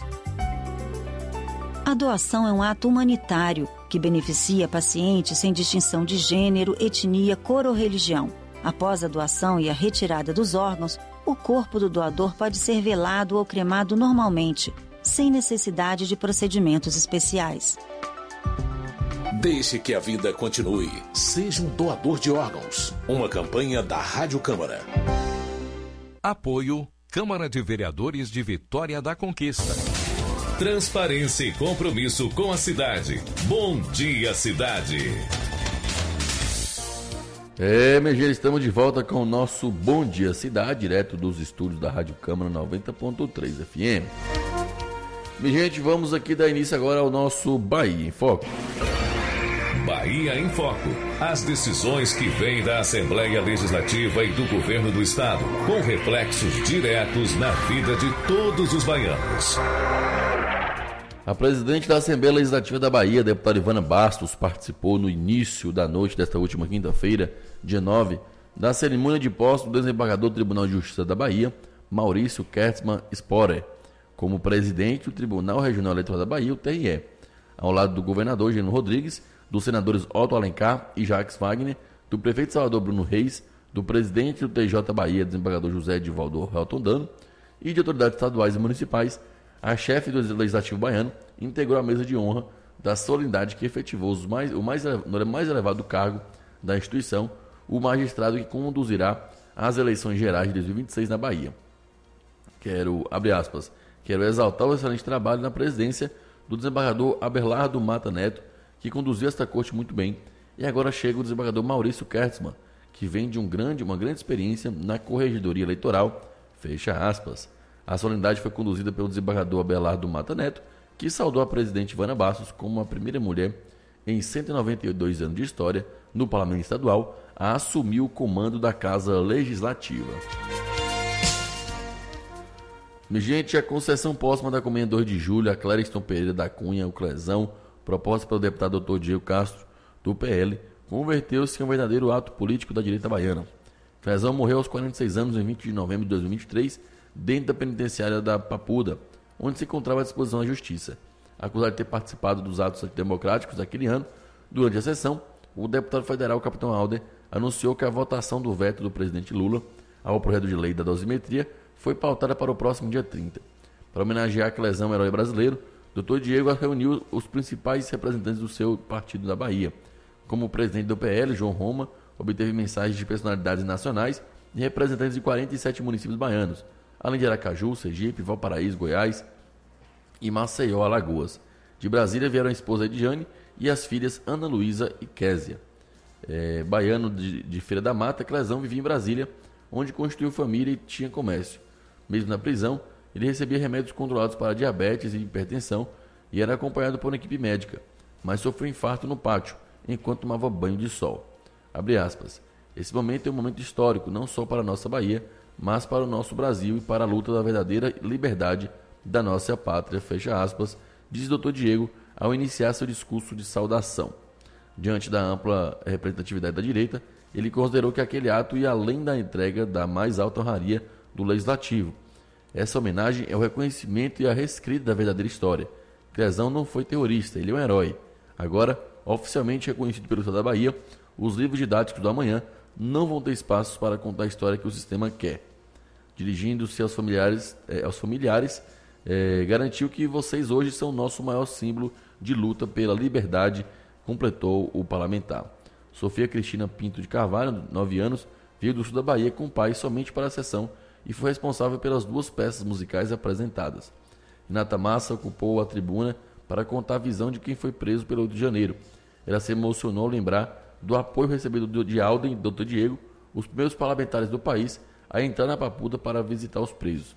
A doação é um ato humanitário que beneficia pacientes sem distinção de gênero, etnia, cor ou religião. Após a doação e a retirada dos órgãos, o corpo do doador pode ser velado ou cremado normalmente, sem necessidade de procedimentos especiais. Deixe que a vida continue. Seja um doador de órgãos. Uma campanha da Rádio Câmara. Apoio Câmara de Vereadores de Vitória da Conquista. Transparência e compromisso com a cidade. Bom dia, cidade. É, minha gente, estamos de volta com o nosso Bom Dia Cidade, direto dos estúdios da Rádio Câmara noventa ponto três F M. Minha gente, vamos aqui dar início agora ao nosso Bahia em Foco. Bahia em Foco. As decisões que vêm da Assembleia Legislativa e do Governo do Estado, com reflexos diretos na vida de todos os baianos. A presidente da Assembleia Legislativa da Bahia, deputada Ivana Bastos, participou no início da noite desta última quinta-feira, dia nove, da cerimônia de posse do desembargador do Tribunal de Justiça da Bahia, Maurício Kertzmann Sporer, como presidente do Tribunal Regional Eleitoral da Bahia, o T R E, ao lado do governador Geno Rodrigues, dos senadores Otto Alencar e Jacques Wagner, do prefeito de Salvador Bruno Reis, do presidente do T J Bahia, desembargador José Edivaldo Helton Dano, e de autoridades estaduais e municipais. A chefe do Legislativo baiano integrou a mesa de honra da solenidade que efetivou os mais, o mais, no mais elevado cargo da instituição, o magistrado que conduzirá as eleições gerais de dois mil e vinte e seis na Bahia. Quero, abre aspas, quero exaltar o excelente trabalho na presidência do desembargador Abelardo Mata Neto, que conduziu esta corte muito bem, e agora chega o desembargador Maurício Kertzmann, que vem de um grande, uma grande experiência na corregedoria eleitoral, fecha aspas. A solenidade foi conduzida pelo desembargador Abelardo Mata Neto, que saudou a presidente Ivana Bastos como a primeira mulher em cento e noventa e dois anos de história no Parlamento Estadual a assumir o comando da Casa Legislativa. Gente, a concessão póstuma da Comenda dois de julho a Clériston Pereira da Cunha, o Clezão, proposta pelo deputado doutor Diego Castro, do P L, converteu-se em um verdadeiro ato político da direita baiana. Clezão morreu aos quarenta e seis anos em vinte de novembro de dois mil e vinte e três, dentro da penitenciária da Papuda, onde se encontrava à disposição da Justiça. Acusado de ter participado dos atos antidemocráticos daquele ano, durante a sessão, o deputado federal Capitão Alder anunciou que a votação do veto do presidente Lula ao projeto de lei da dosimetria foi pautada para o próximo dia trinta. Para homenagear Clezão, herói brasileiro, doutor Diego reuniu os principais representantes do seu partido da Bahia. Como o presidente do P L, João Roma, obteve mensagens de personalidades nacionais e representantes de quarenta e sete municípios baianos, além de Aracaju, Sergipe, Valparaíso, Goiás e Maceió, Alagoas. De Brasília vieram a esposa Ediane e as filhas Ana Luísa e Késia. É, baiano de, de Feira da Mata, Clezão vivia em Brasília, onde constituiu família e tinha comércio. Mesmo na prisão, ele recebia remédios controlados para diabetes e hipertensão e era acompanhado por uma equipe médica, mas sofreu infarto no pátio, enquanto tomava banho de sol. Abre aspas. Esse momento é um momento histórico, não só para a nossa Bahia, mas para o nosso Brasil e para a luta da verdadeira liberdade da nossa pátria, fecha aspas, diz doutor Diego ao iniciar seu discurso de saudação. Diante da ampla representatividade da direita, ele considerou que aquele ato ia além da entrega da mais alta honraria do Legislativo. Essa homenagem é o reconhecimento e a reescrita da verdadeira história. Clezão não foi terrorista, ele é um herói. Agora, oficialmente reconhecido pelo Estado da Bahia, os livros didáticos do amanhã não vão ter espaços para contar a história que o sistema quer. Dirigindo-se aos familiares, eh, aos familiares eh, garantiu que vocês hoje são o nosso maior símbolo de luta pela liberdade, completou o parlamentar. Sofia Cristina Pinto de Carvalho, nove anos, veio do sul da Bahia com o pai somente para a sessão e foi responsável pelas duas peças musicais apresentadas. Renata Massa ocupou a tribuna para contar a visão de quem foi preso pelo Rio de Janeiro. Ela se emocionou ao lembrar do apoio recebido de Alden e doutor Diego, os primeiros parlamentares do país, a entrar na Papuda para visitar os presos.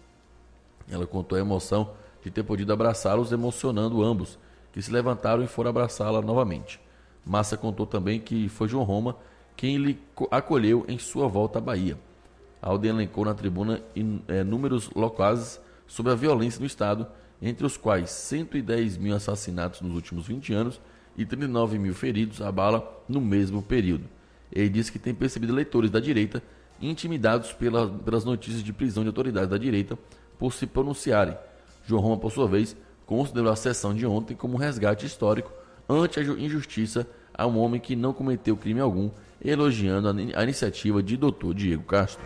Ela contou a emoção de ter podido abraçá-los, emocionando ambos, que se levantaram e foram abraçá-la novamente. Massa contou também que foi João Roma quem lhe acolheu em sua volta à Bahia. Alden elencou na tribuna é, números locais sobre a violência no Estado, entre os quais cento e dez mil assassinatos nos últimos vinte anos e trinta e nove mil feridos à bala no mesmo período. Ele disse que tem percebido eleitores da direita intimidados pela, pelas notícias de prisão de autoridades da direita por se pronunciarem. João Roma, por sua vez, considerou a sessão de ontem como um resgate histórico ante a injustiça a um homem que não cometeu crime algum, elogiando a iniciativa de doutor Diego Castro.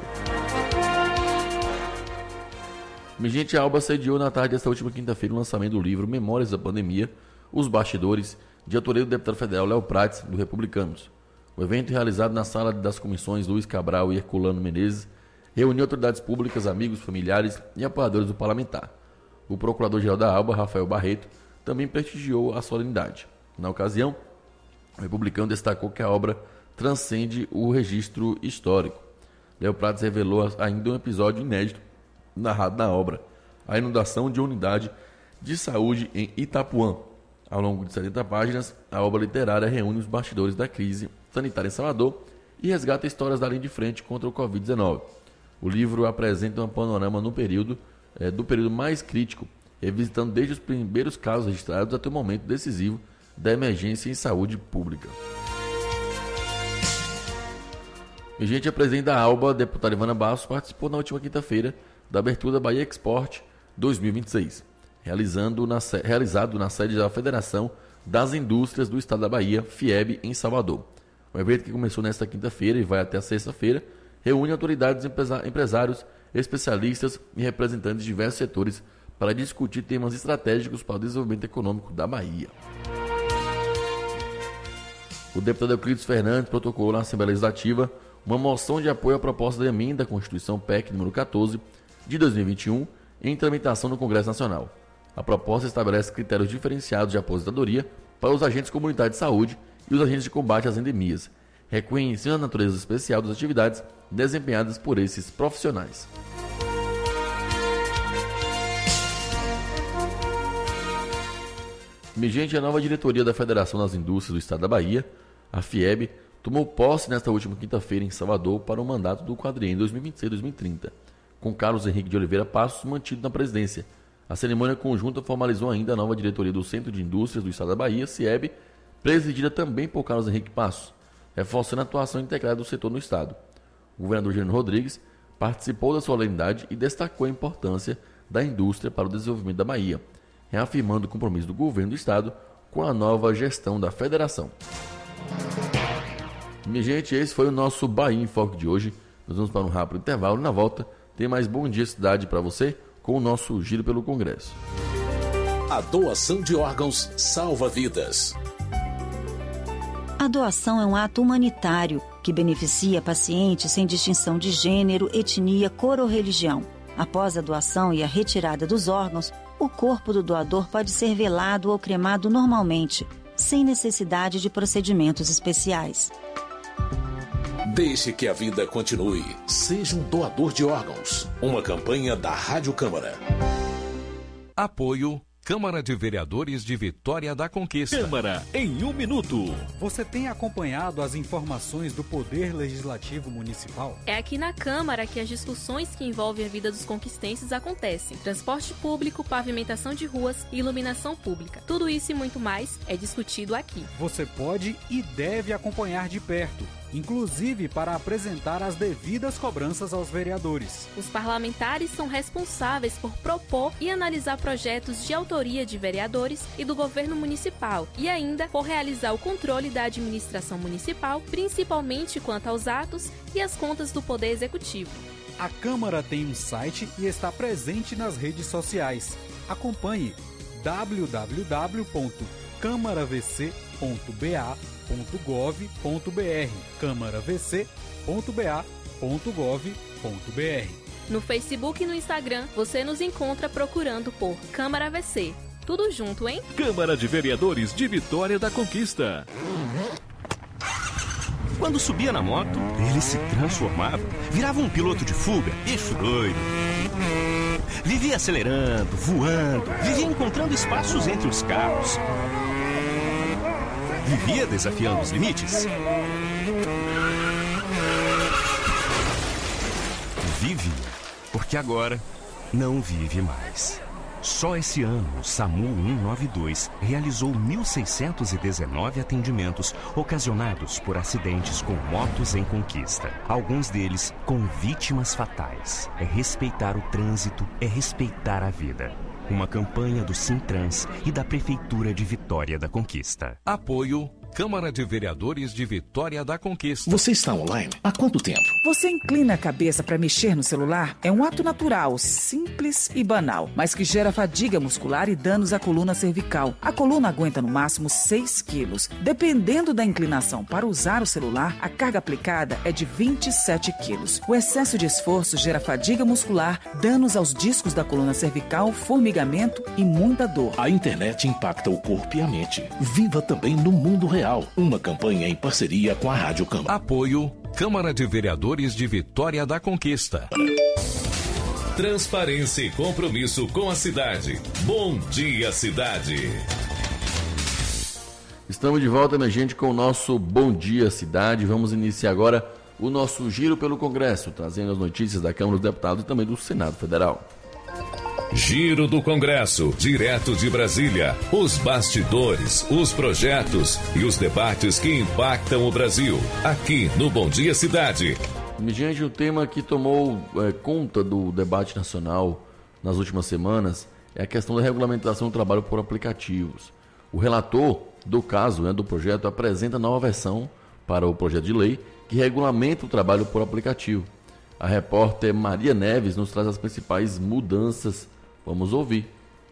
Gente, a Alba sediou na tarde desta última quinta-feira o lançamento do livro Memórias da Pandemia, Os Bastidores, de autoria do deputado federal Léo Prates, do Republicanos. O evento, realizado na sala das comissões Luiz Cabral e Herculano Menezes, reuniu autoridades públicas, amigos, familiares e apoiadores do parlamentar. O procurador-geral da Alba, Rafael Barreto, também prestigiou a solenidade. Na ocasião, o Republicano destacou que a obra transcende o registro histórico. Léo Prates revelou ainda um episódio inédito narrado na obra, a inundação de uma unidade de saúde em Itapuã. Ao longo de setenta páginas, a obra literária reúne os bastidores da crise sanitária em Salvador e resgata histórias da linha de frente contra o covid dezenove. O livro apresenta um panorama no período, é, do período mais crítico, revisitando desde os primeiros casos registrados até o momento decisivo da emergência em saúde pública. E gente, a presidente da ALBA, a deputada Ivana Bastos, participou na última quinta-feira da abertura da Bahia Export dois mil e vinte e seis, realizando na, realizado na sede da Federação das Indústrias do Estado da Bahia, FIEB, em Salvador. O evento, que começou nesta quinta-feira e vai até a sexta-feira, reúne autoridades, empresários, especialistas e representantes de diversos setores para discutir temas estratégicos para o desenvolvimento econômico da Bahia. O deputado Euclides Fernandes protocolou na Assembleia Legislativa uma moção de apoio à proposta de emenda à Constituição P E C número quatorze de dois mil e vinte e um em tramitação no Congresso Nacional. A proposta estabelece critérios diferenciados de aposentadoria para os agentes comunitários de saúde e os agentes de combate às endemias, reconhecendo a natureza especial das atividades desempenhadas por esses profissionais. Gente, a nova diretoria da Federação das Indústrias do Estado da Bahia, a FIEB, tomou posse nesta última quinta-feira em Salvador para o mandato do quadriênio dois mil e vinte e seis a dois mil e trinta, com Carlos Henrique de Oliveira Passos mantido na presidência. A cerimônia conjunta formalizou ainda a nova diretoria do Centro de Indústrias do Estado da Bahia, CIEB, presidida também por Carlos Henrique Passos, reforçando a atuação integrada do setor no Estado. O governador Jerônimo Rodrigues participou da solenidade e destacou a importância da indústria para o desenvolvimento da Bahia, reafirmando o compromisso do governo do Estado com a nova gestão da Federação. Minha gente, esse foi o nosso Bahia em Foco de hoje. Nós vamos para um rápido intervalo e na volta tem mais Bom Dia Cidade para você com o nosso giro pelo Congresso. A doação de órgãos salva vidas. A doação é um ato humanitário que beneficia pacientes sem distinção de gênero, etnia, cor ou religião. Após a doação e a retirada dos órgãos, o corpo do doador pode ser velado ou cremado normalmente, sem necessidade de procedimentos especiais. Deixe que a vida continue. Seja um doador de órgãos. Uma campanha da Rádio Câmara. Apoio Câmara de Vereadores de Vitória da Conquista. Câmara em um minuto. Você tem acompanhado as informações do Poder Legislativo Municipal? É aqui na Câmara que as discussões que envolvem a vida dos conquistenses acontecem. Transporte público, pavimentação de ruas e iluminação pública. Tudo isso e muito mais é discutido aqui. Você pode e deve acompanhar de perto, inclusive para apresentar as devidas cobranças aos vereadores. Os parlamentares são responsáveis por propor e analisar projetos de autoria de vereadores e do governo municipal e ainda por realizar o controle da administração municipal, principalmente quanto aos atos e as contas do Poder Executivo. A Câmara tem um site e está presente nas redes sociais. Acompanhe w w w ponto câmara v c ponto b a ponto gov ponto b r câmara v c ponto b a ponto gov ponto b r. No Facebook e no Instagram, você nos encontra procurando por Câmara V C. Tudo junto, hein? Câmara de Vereadores de Vitória da Conquista. Quando subia na moto, ele se transformava, virava um piloto de fuga, bicho doido. Vivia acelerando, voando, vivia encontrando espaços entre os carros. Vivia desafiando os limites. Vive, porque agora não vive mais. Só esse ano, o SAMU cento e noventa e dois realizou mil seiscentos e dezenove atendimentos ocasionados por acidentes com motos em conquista. Alguns deles com vítimas fatais. É respeitar o trânsito, é respeitar a vida. Uma campanha do Sintrans e da Prefeitura de Vitória da Conquista. Apoio Câmara de Vereadores de Vitória da Conquista. Você está online há quanto tempo? Você inclina a cabeça para mexer no celular? É um ato natural, simples e banal, mas que gera fadiga muscular e danos à coluna cervical. A coluna aguenta no máximo seis quilos. Dependendo da inclinação para usar o celular, a carga aplicada é de vinte e sete quilos. O excesso de esforço gera fadiga muscular, danos aos discos da coluna cervical, formigamento e muita dor. A internet impacta o corpo e a mente. Viva também no mundo real. Real, uma campanha em parceria com a Rádio Câmara. Apoio Câmara de Vereadores de Vitória da Conquista. Transparência e compromisso com a cidade. Bom dia, cidade. Estamos de volta, minha gente, com o nosso Bom Dia Cidade. Vamos iniciar agora o nosso giro pelo Congresso, trazendo as notícias da Câmara dos Deputados e também do Senado Federal. Giro do Congresso, direto de Brasília. Os bastidores, os projetos e os debates que impactam o Brasil. Aqui no Bom Dia Cidade. Minha gente, o tema que tomou é, conta do debate nacional nas últimas semanas é a questão da regulamentação do trabalho por aplicativos. O relator do caso, né, do projeto, apresenta nova versão para o projeto de lei que regulamenta o trabalho por aplicativo. A repórter Maria Neves nos traz as principais mudanças. Vamos ouvir.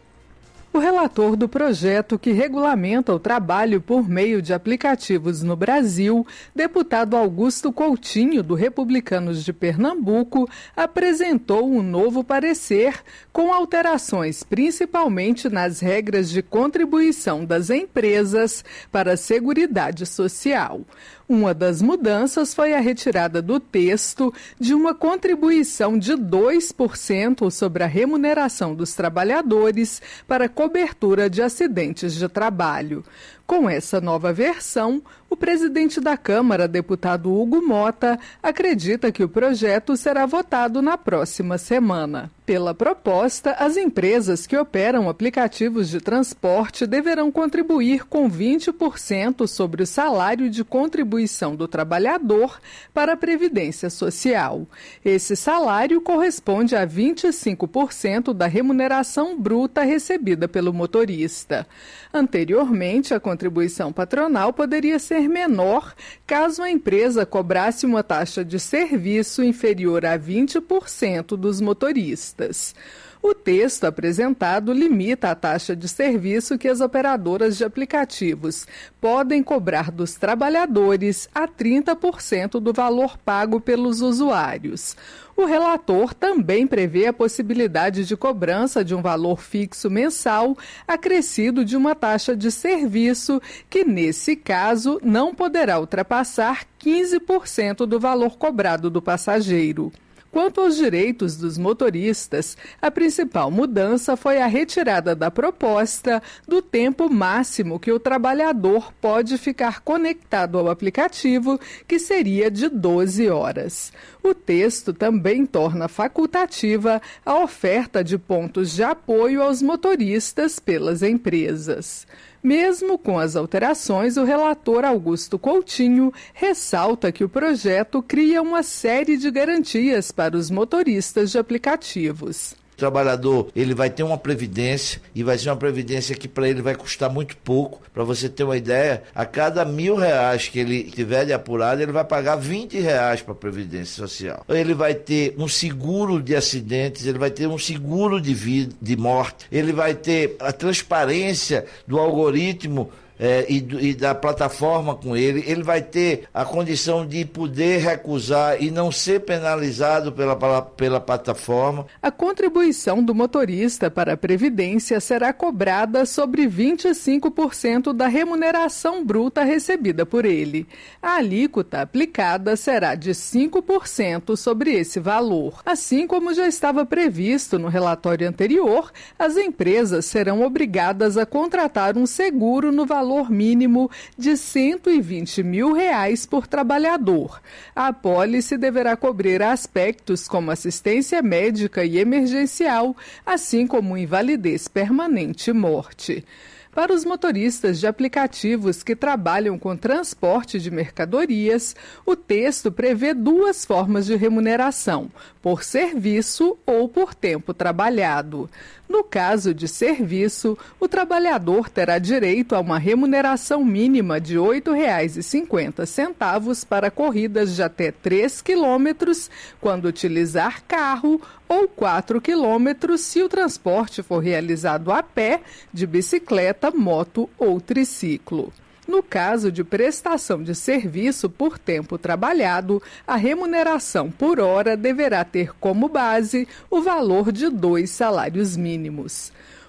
O relator do projeto que regulamenta o trabalho por meio de aplicativos no Brasil, deputado Augusto Coutinho, do Republicanos de Pernambuco, apresentou um novo parecer com alterações principalmente nas regras de contribuição das empresas para a Seguridade Social. Uma das mudanças foi a retirada do texto de uma contribuição de dois por cento sobre a remuneração dos trabalhadores para cobertura de acidentes de trabalho. Com essa nova versão, o presidente da Câmara, deputado Hugo Mota, acredita que o projeto será votado na próxima semana. Pela proposta, as empresas que operam aplicativos de transporte deverão contribuir com vinte por cento sobre o salário de contribuição do trabalhador para a Previdência Social. Esse salário corresponde a vinte e cinco por cento da remuneração bruta recebida pelo motorista. Anteriormente, a contribuição patronal poderia ser menor caso a empresa cobrasse uma taxa de serviço inferior a vinte por cento dos motoristas. O texto apresentado limita a taxa de serviço que as operadoras de aplicativos podem cobrar dos trabalhadores a trinta por cento do valor pago pelos usuários. O relator também prevê a possibilidade de cobrança de um valor fixo mensal acrescido de uma taxa de serviço que, nesse caso, não poderá ultrapassar quinze por cento do valor cobrado do passageiro. Quanto aos direitos dos motoristas, a principal mudança foi a retirada da proposta do tempo máximo que o trabalhador pode ficar conectado ao aplicativo, que seria de doze horas. O texto também torna facultativa a oferta de pontos de apoio aos motoristas pelas empresas. Mesmo com as alterações, o relator Augusto Coutinho ressalta que o projeto cria uma série de garantias para os motoristas de aplicativos. O trabalhador, ele vai ter uma previdência e vai ser uma previdência que para ele vai custar muito pouco. Para você ter uma ideia, a cada mil reais que ele tiver de apurado, ele vai pagar vinte reais para a Previdência Social. Ele vai ter um seguro de acidentes, ele vai ter um seguro de vida, de morte, ele vai ter a transparência do algoritmo É, e, e da plataforma com ele, ele vai ter a condição de poder recusar e não ser penalizado pela, pela, pela plataforma. A contribuição do motorista para a Previdência será cobrada sobre vinte e cinco por cento da remuneração bruta recebida por ele. A alíquota aplicada será de cinco por cento sobre esse valor. Assim como já estava previsto no relatório anterior, as empresas serão obrigadas a contratar um seguro no valor valor mínimo de cento e vinte mil reais por trabalhador. A apólice deverá cobrir aspectos como assistência médica e emergencial, assim como invalidez permanente e morte. Para os motoristas de aplicativos que trabalham com transporte de mercadorias, o texto prevê duas formas de remuneração, por serviço ou por tempo trabalhado. No caso de serviço, o trabalhador terá direito a uma remuneração mínima de oito reais e cinquenta centavos para corridas de até três quilômetros, quando utilizar carro, ou quatro quilômetros se o transporte for realizado a pé, de bicicleta, moto ou triciclo. No caso de prestação de serviço por tempo trabalhado, a remuneração por hora deverá ter como base o valor de dois salários mínimos.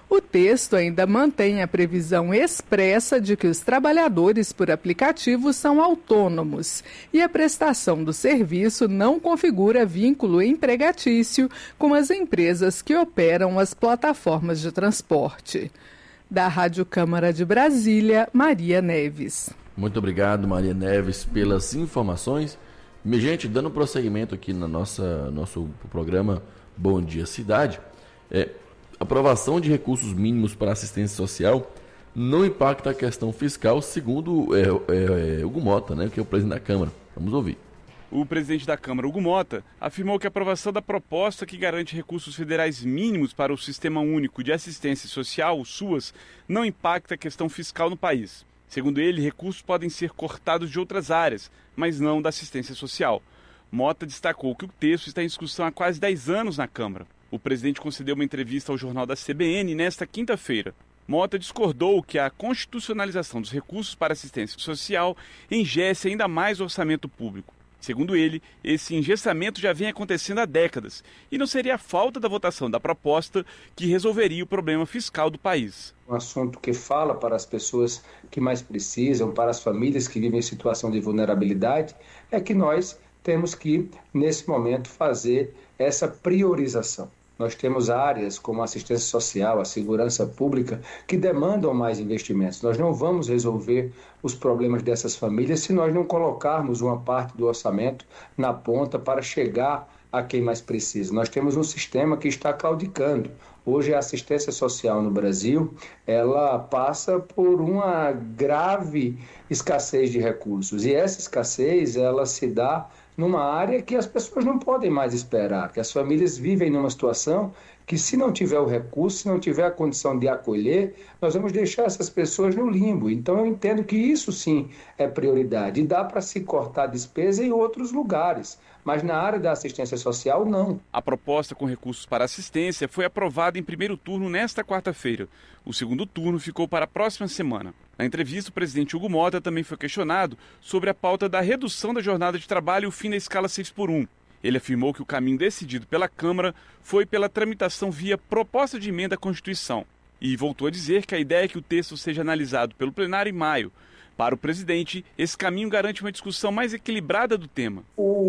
O texto ainda mantém a previsão expressa de que os trabalhadores por aplicativo são autônomos e a prestação do serviço não configura vínculo empregatício com as empresas que operam as plataformas de transporte. Da Rádio Câmara de Brasília, Maria Neves. Muito obrigado, Maria Neves, pelas informações. Minha gente, dando prosseguimento aqui no nossa, nosso programa Bom Dia Cidade, é, aprovação de recursos mínimos para assistência social não impacta a questão fiscal, segundo é, é, é, Hugo Mota, né, que é o presidente da Câmara. Vamos ouvir. O presidente da Câmara, Hugo Mota, afirmou que a aprovação da proposta que garante recursos federais mínimos para o Sistema Único de Assistência Social, o SUAS, não impacta a questão fiscal no país. Segundo ele, recursos podem ser cortados de outras áreas, mas não da assistência social. Mota destacou que o texto está em discussão há quase dez anos na Câmara. O presidente concedeu uma entrevista ao jornal da C B N nesta quinta-feira. Mota discordou que a constitucionalização dos recursos para assistência social engesse ainda mais o orçamento público. Segundo ele, esse engessamento já vem acontecendo há décadas e não seria a falta da votação da proposta que resolveria o problema fiscal do país. Um assunto que fala para as pessoas que mais precisam, para as famílias que vivem em situação de vulnerabilidade, é que nós temos que, nesse momento, fazer essa priorização. Nós temos áreas como a assistência social, a segurança pública, que demandam mais investimentos. Nós não vamos resolver os problemas dessas famílias se nós não colocarmos uma parte do orçamento na ponta para chegar a quem mais precisa. Nós temos um sistema que está claudicando. Hoje a assistência social no Brasil, ela passa por uma grave escassez de recursos. E essa escassez, ela se dá numa área que as pessoas não podem mais esperar, que as famílias vivem numa situação que, se não tiver o recurso, se não tiver a condição de acolher, nós vamos deixar essas pessoas no limbo. Então eu entendo que isso sim é prioridade e dá para se cortar despesa em outros lugares, mas na área da assistência social não. A proposta com recursos para assistência foi aprovada em primeiro turno nesta quarta-feira. O segundo turno ficou para a próxima semana. Na entrevista, o presidente Hugo Mota também foi questionado sobre a pauta da redução da jornada de trabalho e o fim da escala seis por um. Ele afirmou que o caminho decidido pela Câmara foi pela tramitação via proposta de emenda à Constituição. E voltou a dizer que a ideia é que o texto seja analisado pelo plenário em maio. Para o presidente, esse caminho garante uma discussão mais equilibrada do tema.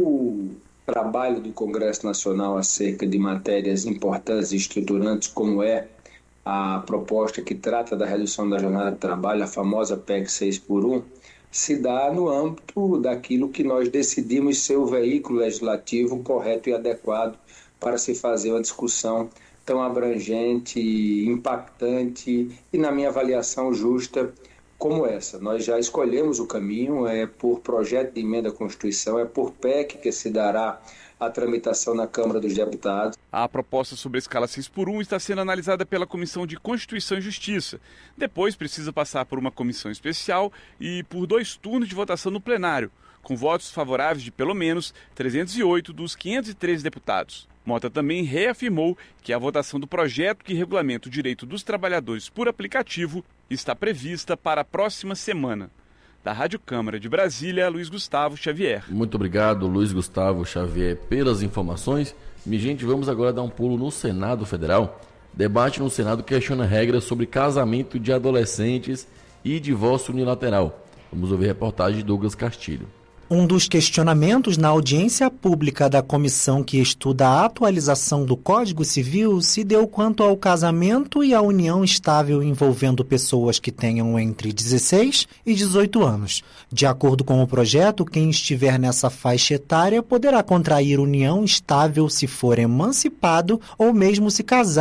O trabalho do Congresso Nacional acerca de matérias importantes e estruturantes, como é a proposta que trata da redução da jornada de trabalho, a famosa P E C seis por um, se dá no âmbito daquilo que nós decidimos ser o veículo legislativo correto e adequado para se fazer uma discussão tão abrangente, impactante e, na minha avaliação, justa como essa. Nós já escolhemos o caminho, é por projeto de emenda à Constituição, é por P E C que se dará a tramitação na Câmara dos Deputados. A proposta sobre a escala seis por um está sendo analisada pela Comissão de Constituição e Justiça. Depois precisa passar por uma comissão especial e por dois turnos de votação no plenário, com votos favoráveis de pelo menos trezentos e oito dos quinhentos e treze deputados. Mota também reafirmou que a votação do projeto que regulamenta o direito dos trabalhadores por aplicativo está prevista para a próxima semana. Da Rádio Câmara de Brasília, Luiz Gustavo Xavier. Muito obrigado, Luiz Gustavo Xavier, pelas informações. Minha gente, vamos agora dar um pulo no Senado Federal. Debate no Senado questiona regras sobre casamento de adolescentes e divórcio unilateral. Vamos ouvir a reportagem de Douglas Castilho. Um dos questionamentos na audiência pública da comissão que estuda a atualização do Código Civil se deu quanto ao casamento e à união estável envolvendo pessoas que tenham entre dezesseis e dezoito anos. De acordo com o projeto, quem estiver nessa faixa etária poderá contrair união estável se for emancipado ou mesmo se casar